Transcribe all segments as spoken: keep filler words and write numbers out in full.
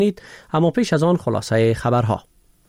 اما پیش از آن خلاصه خبرها.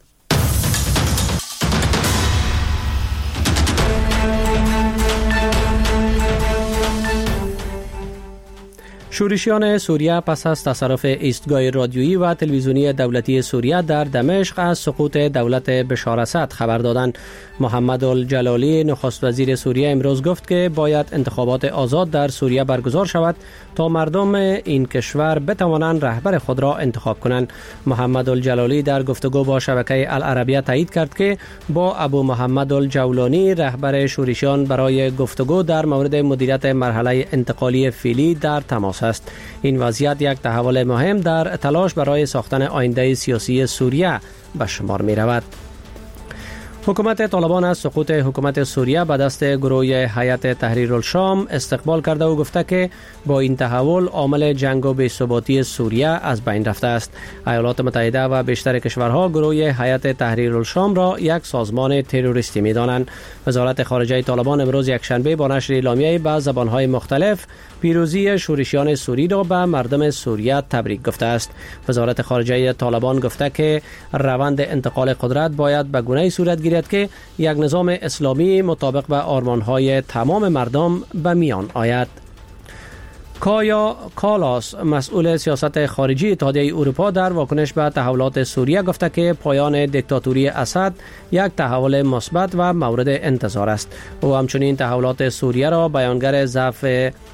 شورشیان سوریه پس از تصرف ایستگاه رادیویی و تلویزیونی دولتی سوریه در دمشق از سقوط دولت بشار اسد خبر دادند. محمد الجلالی نخست وزیر سوریه امروز گفت که باید انتخابات آزاد در سوریه برگزار شود تا مردم این کشور بتوانند رهبر خود را انتخاب کنند. محمد الجلالی در گفتگو با شبکه العربیه تایید کرد که با ابو محمد الجولانی رهبر شورشیان برای گفتگو در مورد مدیریت مرحله انتقالی فعلی در تماس است. این وضعیت یک تحول مهم در تلاش برای ساختن آینده سیاسی سوریه به شمار می رود. حکومت طالبان از سقوط حکومت سوریه به دست گروه هیئت تحریر الشام استقبال کرده و گفته که با این تحول عامل جنگ و بی‌ثباتی سوریه از بین رفته است. ایالات متحده و بیشتر کشورها گروه هیئت تحریر الشام را یک سازمان تروریستی می‌دانند. وزارت خارجه طالبان امروز یکشنبه با نشر اعلامیه‌ای به زبان‌های مختلف پیروزی شورشیان سوری را به مردم سوریه تبریک گفته است. وزارت خارجه طالبان گفته که روند انتقال قدرت باید به گونه‌ای صورت گیرد که یک نظام اسلامی مطابق به آرمان‌های تمام مردم به میان آید. کایا کالاس مسئول سیاست خارجی اتحادیه اروپا در واکنش به تحولات سوریه گفته که پایان دیکتاتوری اسد یک تحول مثبت و مورد انتظار است. او همچنین تحولات سوریه را بیانگر ضعف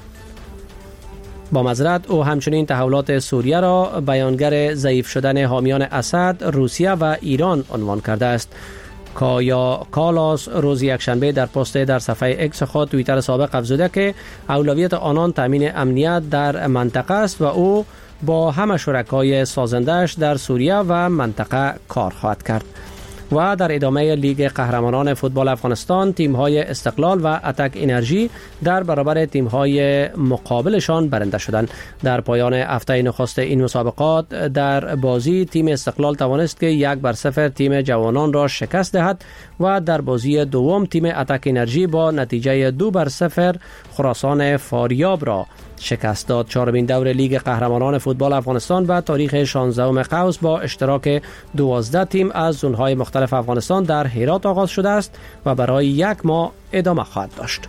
با معذرت او همچنین تحولات سوریه را بیانگر ضعیف شدن حامیان اسد، روسیه و ایران عنوان کرده است. کایا کالاس روز یکشنبه در پست در صفحه اکس خود توییتر سابق افزوده که اولویت آنان تامین امنیت در منطقه است و او با همه شرکای سازندش در سوریه و منطقه کار خواهد کرد. و در ادامه لیگ قهرمانان فوتبال افغانستان تیم‌های استقلال و اتک انرژی در برابر تیم‌های مقابلشان برنده شدند. در پایان هفته نخست این مسابقات در بازی تیم استقلال توانست که یک بر صفر تیم جوانان را شکست دهد و در بازی دوم تیم اتک انرژی با نتیجه دو بر صفر خراسان فاریاب را شکست داد. چهارمین دور لیگ قهرمانان فوتبال افغانستان به تاریخ شانزدهم قوس با اشتراک دوازده تیم از زونهای مختلف افغانستان در هرات آغاز شده است و برای یک ماه ادامه خواهد داشت.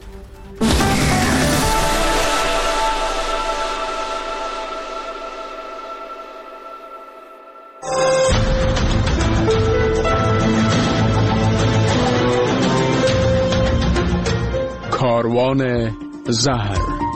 کاروان زهر.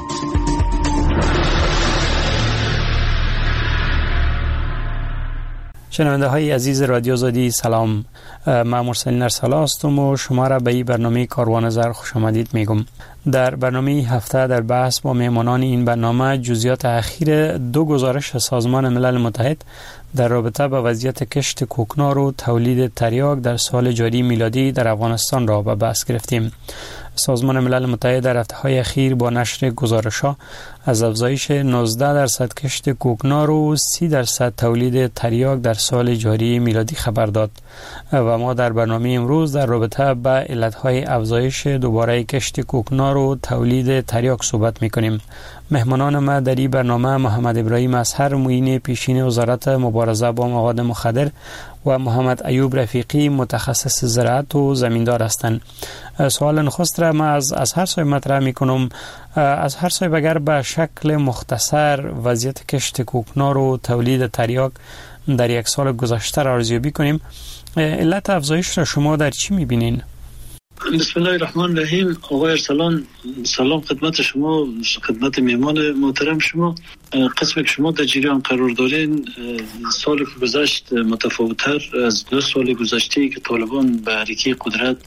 شنونده های عزیز رادیو آزادی سلام، من مرسل ارسلا هستم و شما را به این برنامه کاروان زهر خوش آمدید میگم. در برنامه هفته در بحث با مهمانان این برنامه جزئیات اخیر دو گزارش سازمان ملل متحد در رابطه با وضعیت کشت کوکنار و تولید تریاک در سال جاری میلادی در افغانستان را به بحث گرفتیم. سازمان ملل متحد در هفته‌های اخیر با نشر گزارش‌ها از افزایش نوزده درصد کشت کوکنار و سی درصد تولید تریاک در سال جاری میلادی خبر داد و ما در برنامه امروز در رابطه با علت‌های افزایش دوباره کشت کوکنار و تولید تریاک صحبت می‌کنیم. مهمانان ما در این برنامه محمد ابراهیم اصهر معین پیشین وزارت مبارزه با مواد مخدر و محمد ایوب رفیقی متخصص زراعت و زمیندار هستند. سوال نخست را من از از هر صاحب مطرح میکنم. از هر صاحب اگر به شکل مختصر وضعیت کشت کوکنار و تولید تریاک در یک سال گذشته را ارزیابی کنیم، علت افزایش را شما در چی میبینین؟ بسم الله الرحمن الرحیم. آقای ارسلان، سلام خدمت شما، خدمت مهمان محترم شما. قسمی که شما در جریان قرار دارین، سالی که گذشت متفاوت‌تر از دو سال گذشته که طالبان به حرکت قدرت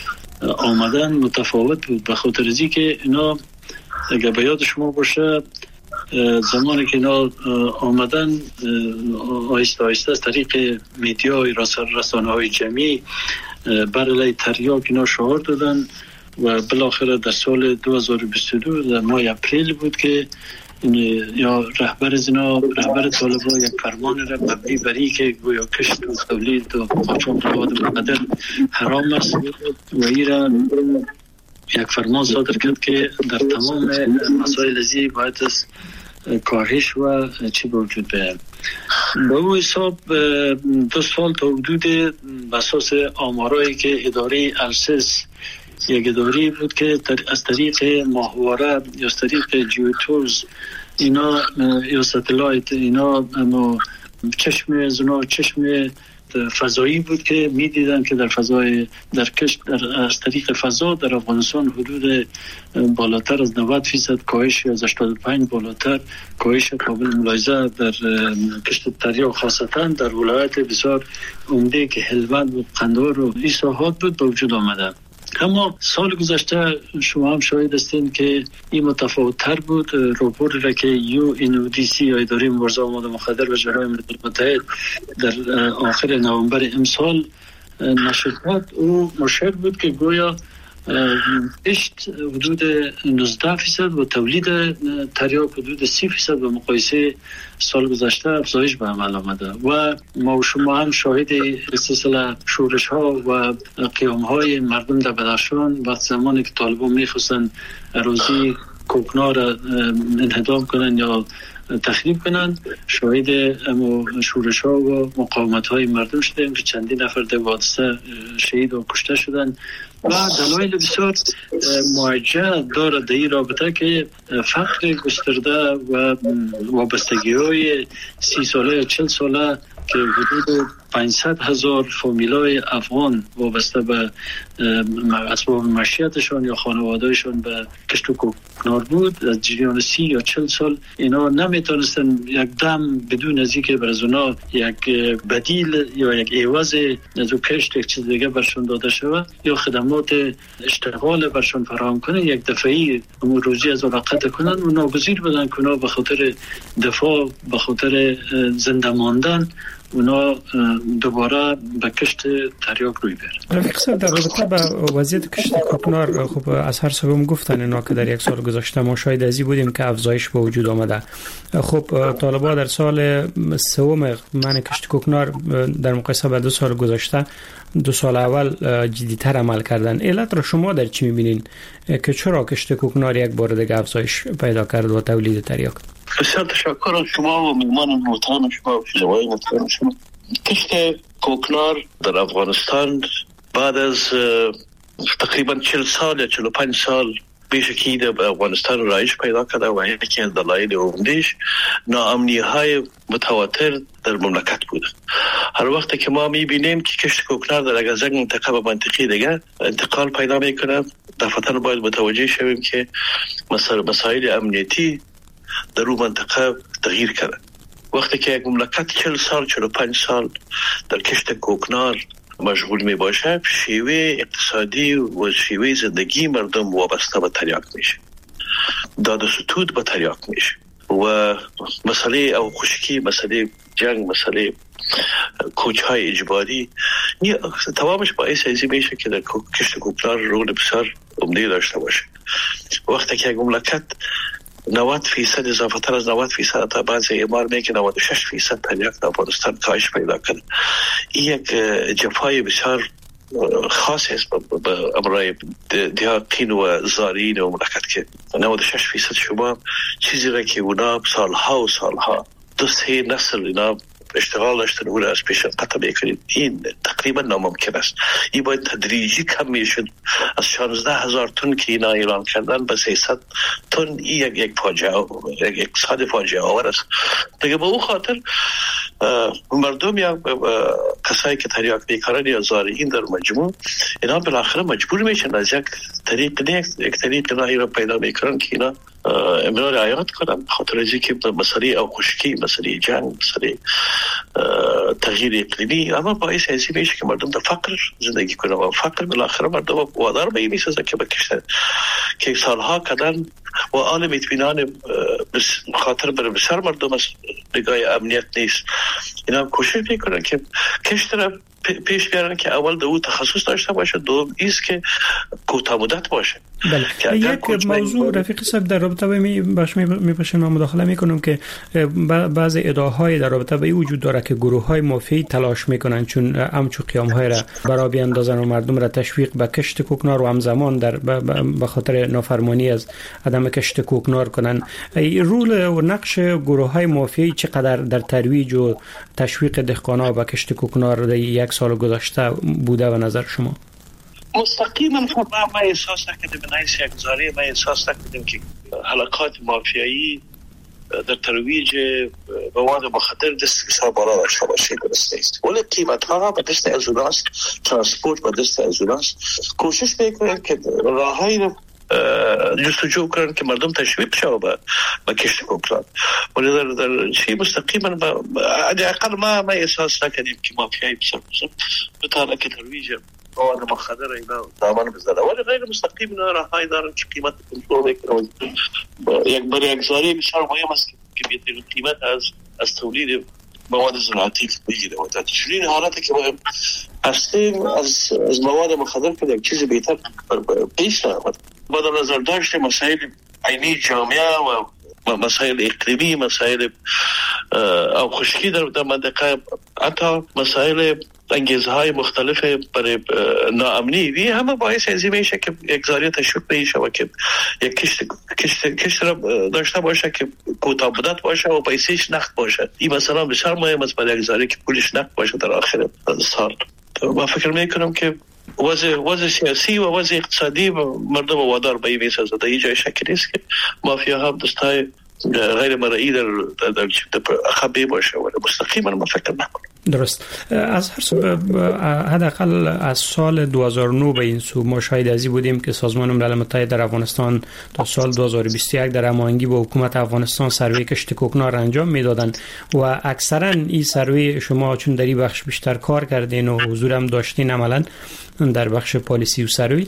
آمدن متفاوت بود، به خاطر از اینکه اینا اگر به یاد شما باشه زمانی که اینا آمدن آهسته آهسته از طریق میدیای رسانه‌های جمعی بر علیه تریاک اینا شعار دادن و بالاخره در سال دو هزار و بیست و دو در ماه اپریل بود که یا رهبر از اینا رهبر طالبان یک فرمان را مبنی بر این که گویا کشت و تولید و قاچاق مواد مخدر حرام است و این را یک فرمان صادر کرد که در تمام مسائل ازی باید از کاهش و چی به وجود بیاد. به اون حساب دو سال تا حدود بساس آمارایی که اداره السس یک اداره بود که از طریق ماهواره یا از طریق جیوتولز اینا یا ستلایت اینا چشم زنا چشم فضایی بود که میدیدن که در فضای در کشت در از طریق فضا در افغانستان حدود بالاتر از نود درصد کاهش از هشتاد و پنج بالاتر کاهش قابل ملاحظه در کشت تریاک خاصتا در ولایت بسیار عمده که هلمند و قندهار و این ساحات بود به وجود آمده. اما سال گذشته شما هم شاهد هستین که این متفاوت تر بود. راپوری را که یو این او دی سی یا اداره مبارزه با مواد مخدر و جرائم ملل متحد در آخر نوامبر امسال نشر کرد او مشهر بود که گویا کشت حدود نوزده درصد و تولید تریاک حدود سی درصد به مقایسه سال گذشته افزایش به عمل آمده و ما و شما هم شاهد سلسله شورش ها و قیام های مردم در بدخشان وقت زمانی که طالبان میخواستن اراضی کوکنار را انهدام کنن یا تخریب کنن شاهد اما شورش ها و مقاومت های مردم شدیم که چندین نفر در حادثه شهید و کشته شدن و دلایل بسیار موجه داره در این رابطه که فقر گسترده و وابستگی های سی ساله چل ساله که حدود پانصد هزار فامیلای افغان وابسته به اسباب معیشتشان یا خانوادهشان به کشت و کوکنار بود از جریان سی یا چل سال اینا نمیتونستن یک دم بدون از اینکه بر از اونا یک بدیل یا یک عوض از او کشت یک چیز دیگه برشان داده شود یا خدمات اشتغال برشان فراهم کنه یک دفعی امور روزی از وقت کنن و ناگزیر بدن کنه به خاطر دفاع به خاطر زنده ماندن اونا دوباره به کشت تریاک روی بیارن. رفیق صاحب در رابطه با وضعیت کشت کوکنار خب از هر سوم گفتن اینا که در یک سال گذشته ما شاهد ازی بودیم که افزایش به وجود آمده. خب طالبان در سال سوم من کشت کوکنار در مقایسه با دو سال گذشته دو سال اول جدی‌تر عمل کردن. علت را شما در چی می‌بینین که چرا کشت کوکنار یک بار دیگه افزایش پیدا کرد و تولید تریاک؟ بسیار تشکر از شما و مهمان محترم شما و شنوای محترم شما. کشت کوکنار در افغانستان بعد از تقریبا چهل سال یا چهل و پنج سال بیشکی در افغانستان رایج پیدا کرده و یکی از دلایل عمده‌اش ناامنی های متواتر در مملکت بوده. هر وقت که ما میبینیم که کشت کوکنار در از یک منطقه به منطقه دیگر انتقال پیدا میکنه دفعتاً باید متوجه شویم که مسائل امنیتی در اون منطقه تغییر کرده. وقتی که یک مملکت چهل سال چهل و پنج سال در کشت کوکنار مشغول می باشه شیوه اقتصادی و شیوه زندگی مردم وابسته به تریاک میشه داد و ستود به تریاک میشه و مسئله او خشکی مسئله جنگ مسئله کوچهای اجباری تمامش باعث ازی میشه که در کشت کوکنار رول بسیار عمده داشته باشه. وقتی که یک مملکت نود فیصد اضافه تر از نود فیصد تا بعضی اعمار میگه نود و شش فیصد تریاک در افغانستان کاهش پیدا کرد. این یک جفای بسیار خاص است به امرای دیاقین و زارین و مملکت که نود و شش فیصد شما چیزی را که اونا سالها و سالها دو سه نسل اینا اشتغال داشتن او را از پیش قطع میکنید این تقریبا ناممکن است. این باید تدریجی کم میشد از شانزده هزار تن که اینا اعلان کردن به سیصد تن. این یک یک فاجعه یک یک صد فاجعه آور است دیگه. به اون خاطر مردم یا کسایی که تریاک میکارن یا زارعین در مجموع اینا بالاخره مجبور میشن از یک طریق نه یک طریق راهی را پیدا میکنن که اینا امرار رعایت کنن خاطر از اینکه مسئله او خشکی مسئله جنگ مسئله تغییر اقلیمی اما باعث ازی میشه که مردم در فقر زندگی کنن و فقر بالاخره مردم وادار به این میسازه که بکشن که سالها کردن و عالم اطمینان خاطر بر بسیار مردم از نگاه امنیت نیست. اینا کوشش میکنن که کشت را پیش بیارن که اول دو تخصص داشته باشه دوم ایست که کوتاه مدت باشه بله. یک موضوع رفیق صاحب در رابطه با می باش میپاشم مداخله میکنم که بعضی ادعاهای در رابطه با این وجود داره که گروه های مافیایی تلاش میکنن چون همچو قیام های را برای بیاندازن و مردم را تشویق به کشت کوکنار و همزمان در به خاطر نافرمانی از عدم کشت کوکنار کنن. رول و نقش گروه های مافیایی چقدر در ترویج و تشویق دهقانا به کشت کوکنار در یک سال گذشته بوده و نظر شما؟ مستقیما ما ما احساس نکردیم، به نحیث یک گزاره ما احساس نکردیم که حلقات مافیایی در ترویج مواد مخدر دست کسا بالا داشته باشه. درست نیست، ولی قیمت ها به دست از اوناست، ترانسپورت به دست از اوناست. کوشش میکنن که راههایی رو جستجو کنن که مردم تشویق شود به به کشت کوکنار، ولی در در چی مستقیما حداقل ما ما احساس نکردیم که مافیایی بسر بسر بتونه که ترویج مواد مخدر اینا دامن بزنه، ولی غیر مستقیم اینا راههایی دارن که قیمت کنترل میکنن. یک برای یک زاری بسیار مهم است که بیشترین قیمت از از تولید مواد زراعتی بگیره و در چنین حالتی که ما هستیم از از مواد مخدر که یک چیز بهتر پیش نمیاد. با در نظر داشت مسائل عینی جامعه و مسائل اقلیمی، مسائل او خشکی در در منطقه، حتی مسائل انگیزهای مختلف برای ناامنی وی همه باعث از این میشه که یک زاری تشویق بشه و که یک کشت کشت کشت را داشته باشه که کوتاه مدت باشه و پیسش نقد باشه. این مثلا بسیار مهم است برای یک زاری که پولش نقد باشه در آخر سال. من فکر میکنم که وضع وضع سیاسی و وضع اقتصادی مردم وادار به این میسازه. در اینجا شک نیست که مافیا هم دستای غیر مرئی در در خبی باشه ولی مستقیما ما فکر نکنم. درست. از هر سو حداقل از سال دو هزار و نه به این سو ما شاهد ازی بودیم که سازمان ملل متحد در افغانستان تا سال دو هزار و بیست و یک در هماهنگی با حکومت افغانستان سروی کشت کوکنار انجام میدادند و اکثرا این سروی شما چون در این بخش بیشتر کار کردین و حضورم داشتین عملاً در بخش پالیسی و سروی،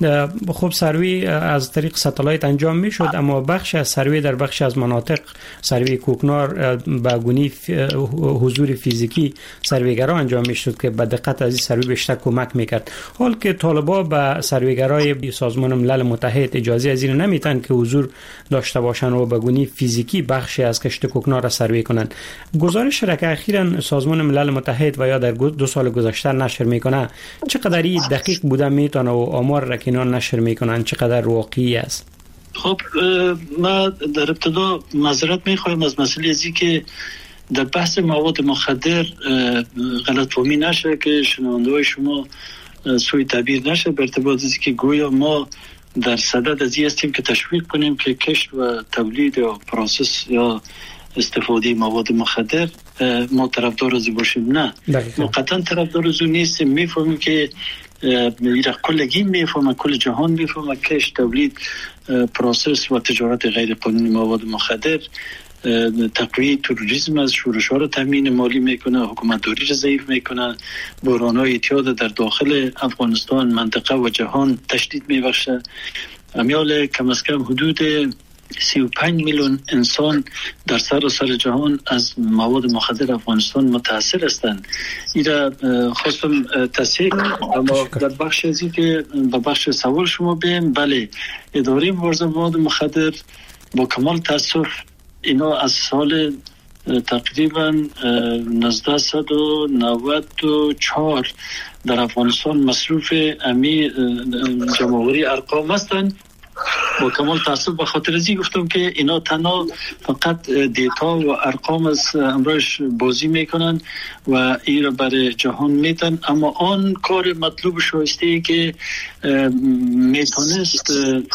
خب سروی از طریق ساتلایت انجام میشد، اما بخش از سروی در بخش از مناطق سروی کوکنار با گونی حضور فیزیکی سرویگرا انجام میشد که به دقت از این سروی بیشتر کمک میکرد. حال که طالبا به سرویگرای سازمان ملل متحد اجازه از این نمیتن که حضور داشته باشن و به گونی فیزیکی بخشی از کشت کوکنار را سروی کنن. گزارش را که اخیراً سازمان ملل متحد و یا در دو سال گذشته نشر میکنه چقدر دقیق بوده میتونه و آمار را که اینا نشر میکنن چقدر واقعی است؟ خب ما در ابتدا معذرت میخوایم از مسئله ازی که در بحث مواد مخدر غلطفهمی نشه که شنونده های شما سوء تعبیر نشه به ارتباط ازی که گویا ما در صدد ازی هستیم که تشویق کنیم که کشت و تولید یا پروسس یا استفاده مواد مخدر ما طرفدار از باشیم. نه، ما قطعا طرفدار از اون نیستیم. میفهمیم که میره کلگی میفهمه، کل جهان میفهمه کشت، تولید، پروسس و تجارت غیر قانونی مواد مخدر تقویه تروریسم از شورش‌ها را تامین مالی میکنه، حکومتداری را ضعیف میکنه، بحران‌های اعتیاد در داخل افغانستان، منطقه و جهان تشدید میبخشه. امیال کم از کم حدود سی و پنج میلیون انسان در سراسر جهان از مواد مخدر افغانستان متاثر هستند. ایرا خواستم تصحیح اما در بخش ازی که به بخش سوال شما بیم، بله اداره مبارزه با مواد مخدر با کمال تاسف اینا از سال تقریبا نوزده نود و چهار در افغانستان مصروف امی جمعوری ارقام هستند. با کمال تاسف به خاطر ازی گفتم که اینا تنها فقط دیتا و ارقام از امروز بازی میکنن و این را برای جهان میتن، اما آن کار مطلوب شایسته که میتونست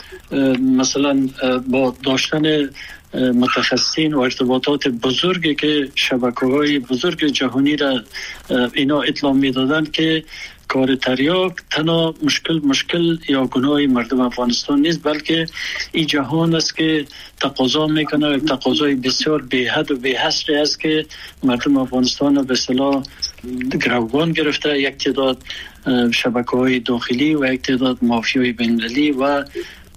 مثلا با داشتن متخصصین و ارتباطات بزرگی که شبکه‌های بزرگ جهانی را اینا اطلاع میدادند که کار تریاک تنها مشکل مشکل یا گناه مردم افغانستان نیست، بلکه این جهان است که تقاضا میکنه، تقاضای بسیار بی‌حد و بی‌حصری است که مردم افغانستان به اصطلاح گروگان گرفته. یک تعداد شبکه‌های داخلی و یک تعداد مافیای بین‌المللی و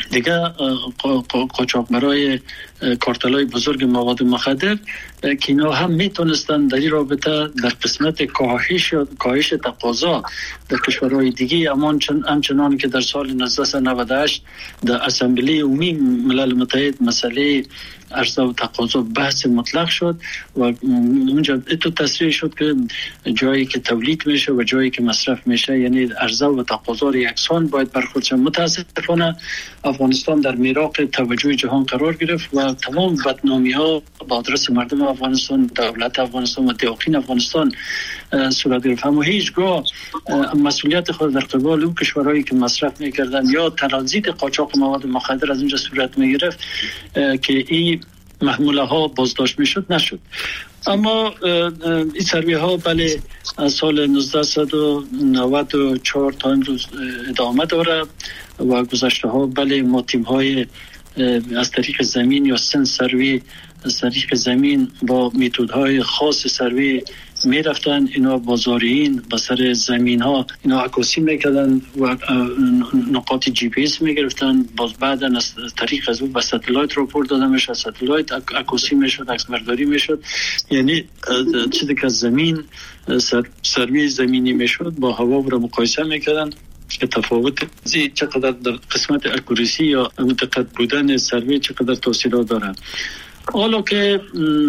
دیگه قاچاقبرای کارتلای بزرگ مواد مخدر که اینا هم میتونستن در این رابطه در قسمت کاهش کاهش تقاضا در کشورهای دیگه اما همچنان که در سال نوزده نود و هشت در اسامبلی عمومی ملل متحد مسئله عرضه و تقاضا بحث مطلق شد و اونجا اتو تصریح شد که جایی که تولید میشه و جایی که مصرف میشه یعنی عرضه و تقاضا یکسان باید برخورد شود. متاسفانه افغانستان در میراق توجه جهان قرار گرفت و تمام بدنامی ها با آدرس مردم افغانستان، دولت افغانستان و دیاقین افغانستان صورت گرفت. اما هیچگاه مسئولیت خود در قبال اون کشورهایی که مصرف میکردن یا ترانزیت قاچاق مواد مخدر از اونجا صورت میگرفت که این محموله ها بازداشت میشد نشد. اما این سروی ها بله از سال نوزده نود و چهار تا امروز ادامه داره و گذشته ها بله ما تیم های از طریق زمین یا سن سروی از طریق زمین با میتودهای خاص سروی می رفتن، اینا بازاریین با سر زمین ها اینا عکاسی میکردن و نقاط جی پی اس می گرفتن، باز بعدا از طریق از اون به ستلایت راپورت داده میشد، ستلایت عکاسی میشد، عکس برداری میشد. یعنی چیزی که زمین سر، سروی زمینی میشد با هوا رو مقایسه میکردن که تفاوت زی چقدر در قسمت اکوریسی یا دقت بودن سروی چقدر تاثیرات داره. حالا که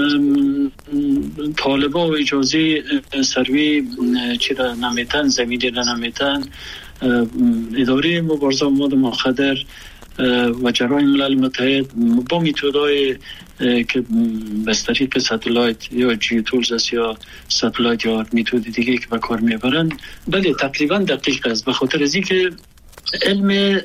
طالبا و اجازه سروی چرا نمیتن، زمینی را نمیتن، اداره مبارزه با مواد مخدر و جرایم ملل متحد با میتودهای که به طریق ستلایت یا جیو تولز است یا ستلایت یا میتود دیگه که به کار میبرن بله تقریبا دقیق است، به خاطر از اینکه علم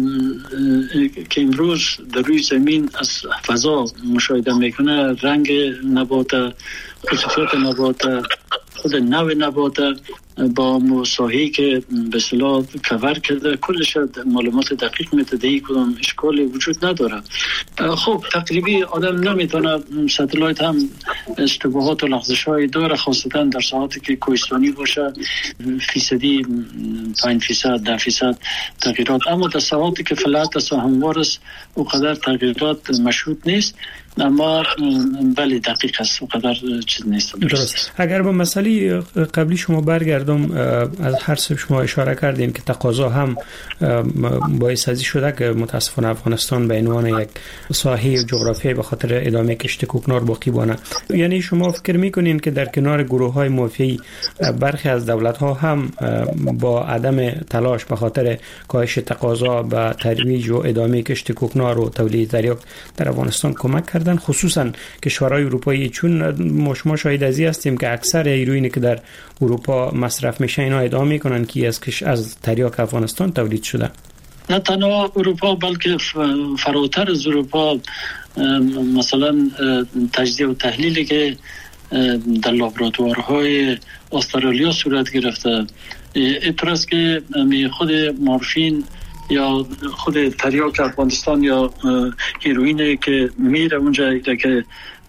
که امروز در روی زمین از فضا مشاهده میکنه، رنگ نبات، خصوصیات نبات، خود نوع نبات با مساحی که به اصطلاح کور کرده کلش معلومات دقیق میده، کدام اشکالی وجود نداره. خب تقریبی آدم نمیتونه، ستلایت هم اشتباهات و لغزش‌های داره، خاصتا در ساعاتی که کوهستانی باشه فیصدی پنج فیصد ده فیصد تغییرات، اما در ساعاتی که فلات است و هموار است اونقدر تغییرات مشهود نیست، اما بله دقیق است، اونقدر چیز نیست. درست. اگر با مسئله قبلی شما برگردم، از هر سه شما اشاره کردین که تقاضا هم باعث ازی شده که متاسفانه افغانستان به عنوان یک ساحه جغرافیایی به خاطر ادامه کشت کوکنار باقی بانه. یعنی شما فکر میکنین که در کنار گروه های مافیایی برخی از دولت ها هم با عدم تلاش به خاطر کاهش تقاضا به ترویج و ادامه کشت کوکنار و تولید تریاک در افغانستان کمک کردن، خصوصا کشورهای اروپایی؟ چون ما شما شاهد ازی هستیم که اکثر هیروئینی که در اروپا مصرف میشه اینا ادعا میکنن که از کش از تریاک افغانستان تولید شده. نه تنها اروپا بلکه فراتر از اروپا، مثلا تجزیه و تحلیلی که در لابراتوارهای استرالیا صورت گرفته، اعتراض که خود مورفین یا خود تریاک افغانستان یا هیروئینی که میره اونجا که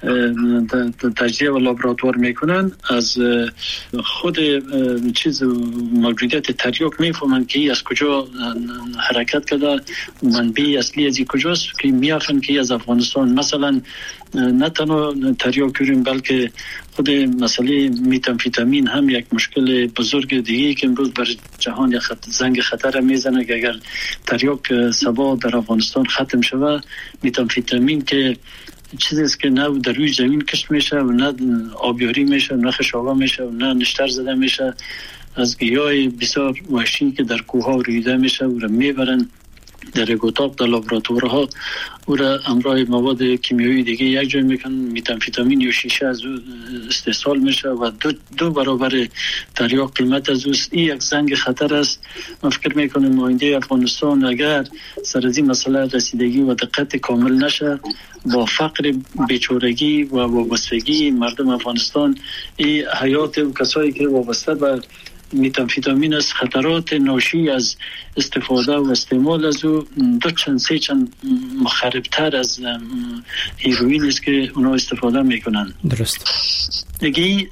تجزیه و لابراتوار میکنن، از خود چیز موجودیت تریاک میفهمن که از کجا حرکت کرده، منبع اصلی از کجاست، که میافن که از افغانستان. مثلا نه تنها تریاک یورین بلکه خود مسئله میتامفیتامین هم یک مشکل بزرگ دیگه که امروز بر جهان یک خط زنگ خطر میزنه که اگر تریاک سبا در افغانستان ختم شود، میتامفیتامین که چیزی است که نه در روی زمین کشت میشه و نه آبیاری میشه، نه خشابه میشه و نه نشتر زده میشه، از گیاه بسیار وحشی که در کوه ها رویده میشه و را میبرن در اتاق در لابراتوارها او را همراه مواد کیمیایی دیگه یک جای میکنن، میتامفیتامین یا شیشه از او استحصال میشه و دو, دو برابر تریاک قیمت از اوست. این یک زنگ خطر است. من فکر میکنم آینده افغانستان اگر سر از این مسئله رسیدگی و دقت کامل نشه، با فقر، بیچارگی و وابستگی مردم افغانستان، این حیات و کسایی که وابسته به متامفتامین است، خطرات ناشی از استفاده و استعمال از او دو چند سه چند مخربتر از هیروئین است که اونا استفاده میکنن. درست. دیگه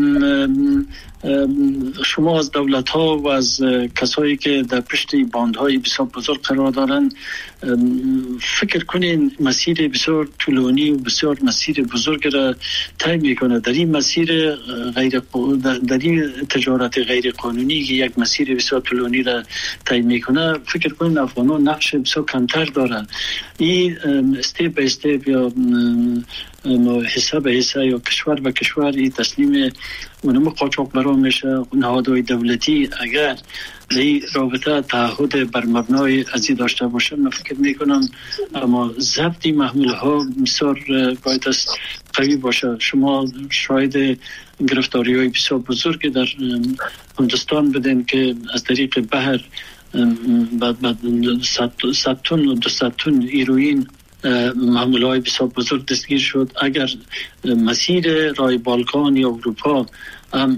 شما از دولت ها و از کسایی که در پشت باندهای بسیار بزرگ قرار دارند فکر کنین مسیر بسیار طولانی و بسیار مسیر بزرگ را طی میکنه. در این مسیر غیر در این تجارت غیر قانونی که یک مسیر بسیار طولانی را طی میکنه، فکر کنین افغانان نقش بسیار کمتر دارن. این استیپ به استیپ یا حصه به حصه یا کشور به کشور این تسلیم اونم قاچاق برام میشه. نهادهای دولتی اگر این رابطه تعهد بر مبنای ازی داشته باشه، من فکر میکنم اما ضبط محمول ها بسیار باید است قوی باشه. شما شاید گرفتاری های بسیار بزرگ در هندوستان بدین که از طریق بحر بعد بعد صد تن و دویست تن هیروئین معمول های بسیار بزرگ دستگیر شد. اگر مسیر راه بالکان یا اروپا هم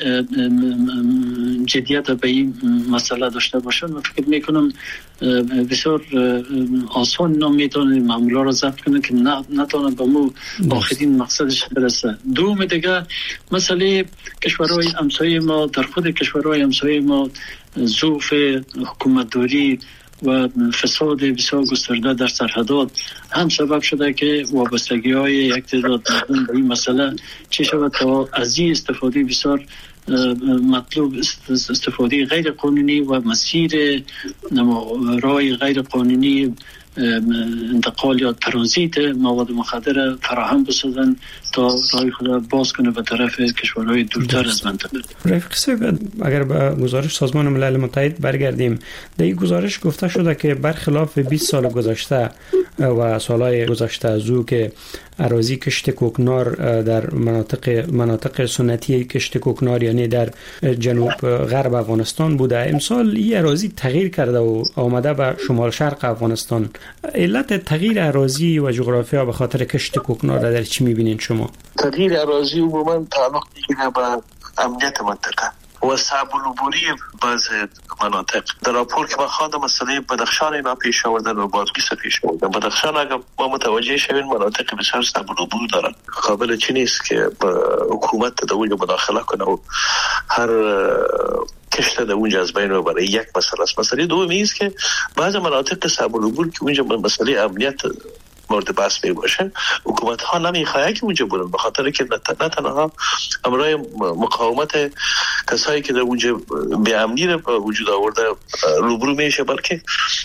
این جدیت به این مسئله داشته باشن، من فکر میکنم بسیار آسان نمیتونه معمول ها را ضبط کنه که نتونه به مو آخرین مقصدش برسه. دوم دیگه مسئله کشورهای همسایه ما، در خود کشورهای همسایه ما ضعف حکومتداری و فساد بسیار گسترده در سرحدات هم سبب شده که وابستگی های یک تعداد مردم به این مسئله چه شود تا از این استفاده بسیار مطلوب استفاده غیر قانونی و مسیر راه غیر قانونی انتقال یا ترانزیت مواد مخدر فراهم بسازن تا راه خود باز کنه به طرف کشورهای دورتر از منطقه. رفیق صاحب، اگر به گزارش سازمان ملل متحد برگردیم، در این گزارش گفته شده که برخلاف بیست سال گذشته و سالهای گذشته از او که اراضی کشت کوکنار در مناطق مناطق سنتی کشت کوکنار یعنی در جنوب غرب افغانستان بوده، امسال این اراضی تغییر کرده و آمده به شمال شرق افغانستان. علت تغییر اراضی و جغرافیا به خاطر کشت کوکنار را در چی می‌بینید شما؟ تغییر اراضی عموما تعلق می‌گیره به امنیت منطقه و صعب العبوری بعض مناطق. در راپور که بخواد مسئله بدخشان اینا پیش آوردن و بادغیس پیش آوردن. بدخشان اگر ما متوجه شویم مناطق بسیار صعب العبور دارن، قابل چی نیست که حکومت در اونجا مداخله کنه و هر کشت در اونجا از بین رو برای یک مسئله است. مسئله دومی است که بعض مناطق صعب العبور که اونجا مسئله امنیت مورد بحث می باشه، حکومت ها نمیخواه که اونجا برن، به خاطر که نه تنها امرای مقاومت کسایی که در اونجا به امنی رو وجود آورده روبرو میشه، بلکه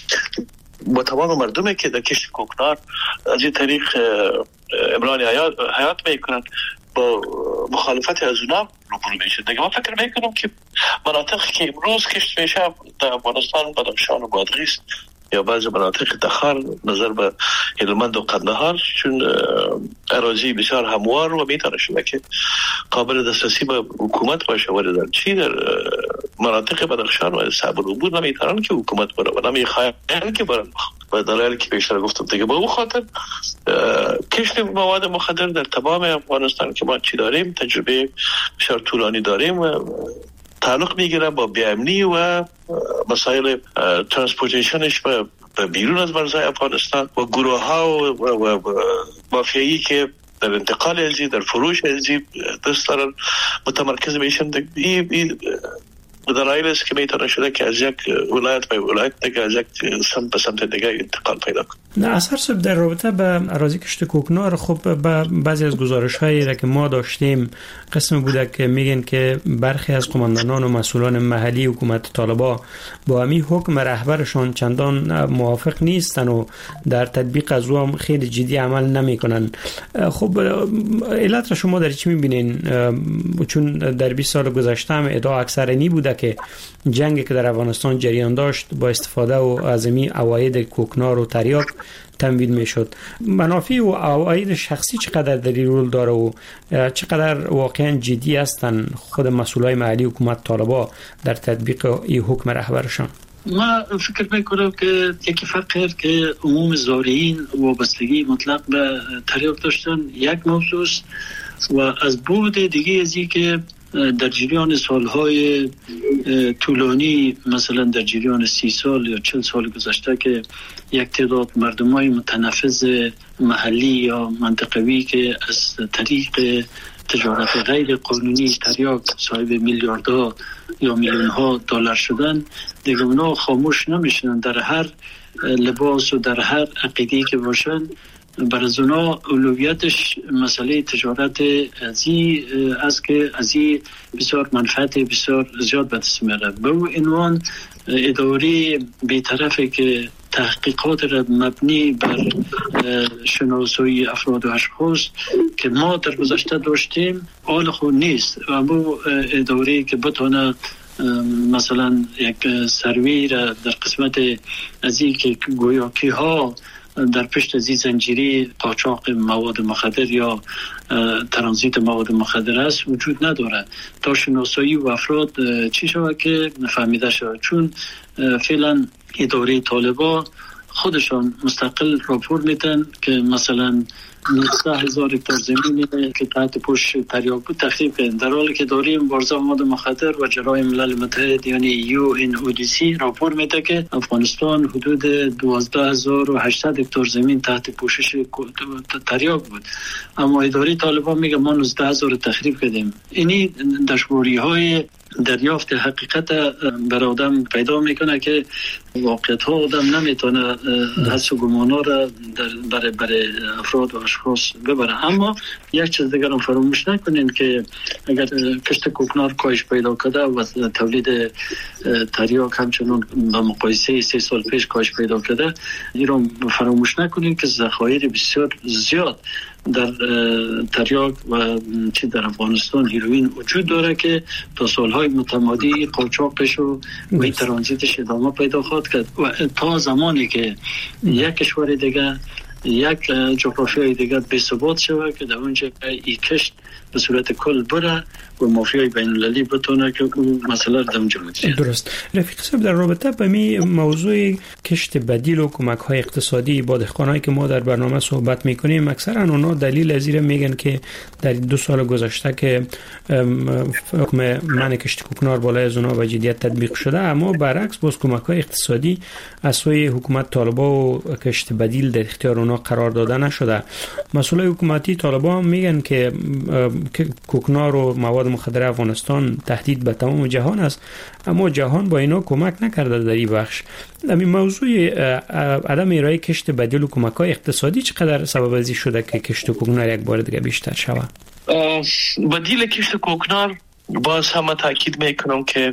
با تمام مردمی که در کشت کوکنار از این طریق امران حیات, حیات میکنن با مخالفت از اونا روبرو میشه. دیگه من فکر میکنم که مناطق که امروز کشت میشه در افغانستان، بدخشان و بادغیس یا بعض مناطق دخار نظر به هلمند و قندهار، چون اراضی بسیار هموار و میتونه شده که قابل دسترسی به حکومت باشه، ولی در چی در مناطق بدخشان و صعب العبور نمیتونن که حکومت بره و نمیخواین که برن و دلایلی که بیشتر گفتم دیگه. به اون خاطر کشت مواد مخدر در تمام افغانستان که ما چی داریم تجربه بسیار طولانی داریم و تعلق میگیره با بی‌امنی و مسائل ترانسپورتیشنش به بیرون از مرزهای افغانستان و گروه ها و, و, و مافیایی که در انتقال ازی در فروش ازی دست دارن متمرکز میشن. این این دلایل است که میتونه شده که از یک ولایت به ولایت دیگه از یک سمت به سمت دیگه انتقال پیدا کنه. نه اثر صاحب در رابطه به اراضی کشت کوکنار، خب با بعضی از گزارش‌هایی را که ما داشتیم قسم بوده که میگن که برخی از قماندانان و مسئولان محلی حکومت طالبان با همین حکم رهبرشان چندان موافق نیستن و در تطبیق از او هم خیلی جدی عمل نمیکنن. خب علت را شما در چی میبینین؟ چون در بیست سال گذشته هم ادعا اکثر نی بوده که جنگی که در افغانستان جریان داشت با استفاده و عظیمی عواید کوکنار و تریاک تمویل میشد. منافع و عواید شخصی چقدر در این رول داره و چقدر واقعا جدی هستن خود مسئولای محلی حکومت طالبان در تطبیق این حکم رهبرشان؟ ما فکر میکنم که یکی فرق هست که عموم زارعین وابستگی مطلق به تریاک داشتن یک موضوع و از بود دیگه ازی که در جریان سالهای طولانی، مثلا در جریان سی سال یا چل سال گذشته که یک تعداد مردمای متنفذ محلی یا منطقوی که از طریق تجارت غیر قانونی تریاک صاحب میلیاردها یا میلیون ها دلار شدن، دیگه اونا خاموش نمیشن. در هر لباس و در هر عقیده‌ای که باشن، بر از اونا اولویتش مسئله تجارت ازی است که ازی بسیار منفعت بسیار زیاد به دست میاره. به اون عنوان اداره بی‌طرفی که تحقیقات را مبنی بر شناسایی افراد و اشخاص که ما در گذشته داشتیم حال خود نیست. اما اداره که بتونه مثلا یک سروی را در قسمت ازی که گویاکی ها در پشت ازی زنجیری قاچاق مواد مخدر یا ترانزیت مواد مخدر است وجود نداره تا شناسایی و افراد چی شود که فهمیده شود. چون فعلا اداره طالبا خودشان مستقل راپور میدن که مثلا نوزده هزار هکتار زمینی که تحت پوش تریاک بود تخریب کردن، در حالی که اداره مبارزه مواد مخدر و جرایم ملل متحد یعنی یو ان او دی سی راپور میده که افغانستان حدود دوازده هزار و هشتصد هکتار زمین تحت پوشش تریاک بود، اما اداره طالبان میگه ما نوزده هزار تخریب کردیم. اینی دشواری های دریافت حقیقت بر آدم پیدا میکنه که واقعیت ها آدم نمیتونه حس و گمانا را برای برای افراد و اشخاص ببره. اما یک چیز دیگر هم فراموش نکنین که اگر کشت کوکنار کاهش پیدا کرده و تولید تریاک همچنان به مقایسه سه سال پیش کاهش پیدا کرده، این رو فراموش نکنین که ذخایر بسیار زیاد در تریاک و چی در افغانستان هیروئین وجود داره که تا سالهای متمادی قاچاقش و این ترانزیتش ادامه پیدا خواهد کرد و تا زمانی که یک کشور دیگه یک جغرافیای دیگه بی ثبات شود که در اونجا این کشت به صورت کل بره و مافیای بین المللی بتونه که اون مسئله در اونجا مدیریت. درست. رفیق صاحب، در رابطه با می موضوع کشت بدیل و کمک های اقتصادی با دهقانایی که ما در برنامه صحبت میکنیم، اکثرا اونا دلیل از این میگن که در دو سال گذشته که حکم منع کشت کوکنار بالای از اونا به جدیت تطبیق شده، اما برعکس باز کمک های اقتصادی از سوی حکومت طالبان و کشت بدیل در اختیار اونا قرار داده نشده. مسئولای حکومتی طالبان میگن که کوکنار و مواد مخدر افغانستان تهدید به تمام جهان است، اما جهان با اینا کمک نکرده در این بخش. همین موضوع عدم ارائه کشت بدیل و کمک‌های اقتصادی چقدر سبب ازی شده که کشت کوکنار یک بار دیگه بیشتر شود؟ بدیل کشت کوکنار باز هم تاکید میکنم که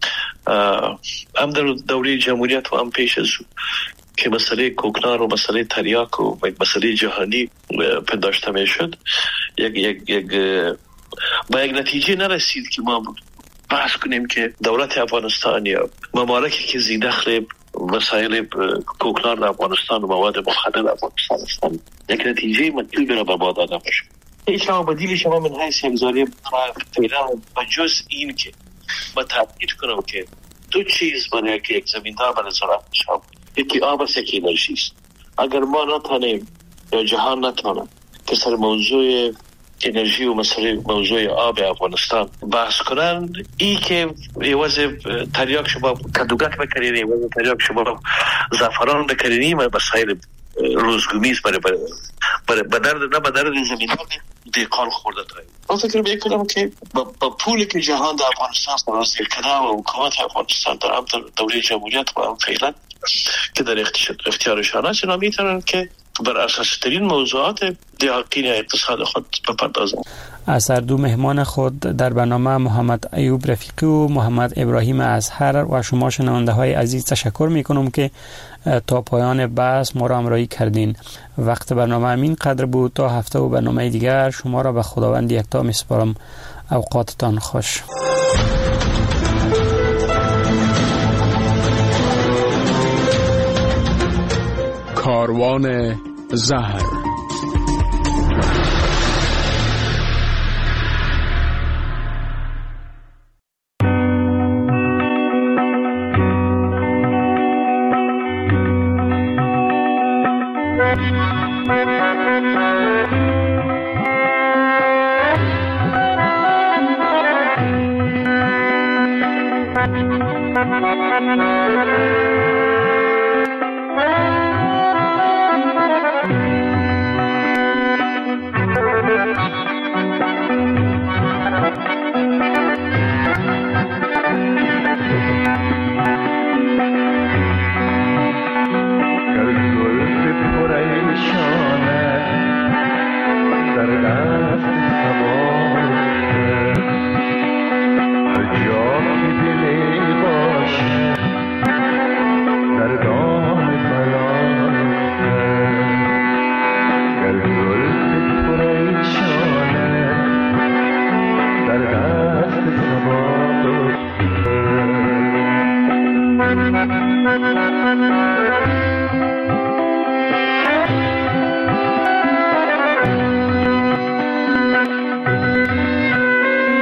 هم در دوره جمهوریت و هم پیش از که مسئله کوکنار و مسئله تریاک و مسئله جهانی پنداشته میشد، یک یک یک با یک نتیجه نرسید که ما بحث کنیم که دولت افغانستان یا ممالکی که زی دخل مسائل کوکنار در افغانستان و مواد مخدر در افغانستان هستند یک نتیجه مطلوبی را به ما داده باشه. این شما بدیل شما من حیث امزاری فعلا بجز این که ما تاکید کنم که دو چیز برای که یک زمیندار برای زراعت شما، یکی آب است، یکی انرژی است. اگر ما نتانیم یا جهان نتانه که سر موضوع انرژی و مسئله موضوع آب افغانستان بحث کنن، ای که ایواز تریاک شما کدوگک بکنین، ایواز تریاک شما زعفران بکنین، مسائل روزگونیست برای برای بدرد نه بدرد زمیندار دیقان خورده تایی. من فکر میکنم که با پولی که جهان در افغانستان سراسر کنه و حکومت افغانستان در هم دوره جمهوریت و هم فعلا که در اختیارشان هست، اینا میتونن که بر اساس ترین موضوعات دیاقین اقتصاد خود بپردازند. از هر دو مهمان خود در برنامه محمد ایوب رفیقی و محمد ابراهیم ازهر و شما شنونده های عزیز تشکر میکنم که تا پایان بحث ما را همراهی کردین. وقت برنامه همین قدر بود. تا هفته و برنامه دیگر شما را به خداوند یکتا میسپارم. اوقاتتان خوش. کاروان زهر. Thank you.